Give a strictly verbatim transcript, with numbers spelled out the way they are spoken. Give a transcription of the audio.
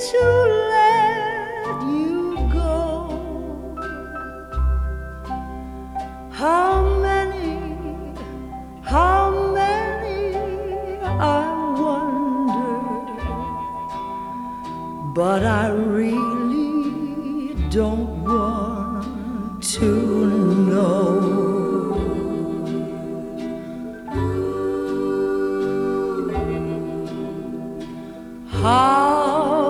to let you go. How many, how many, I wonder, but I really don't want to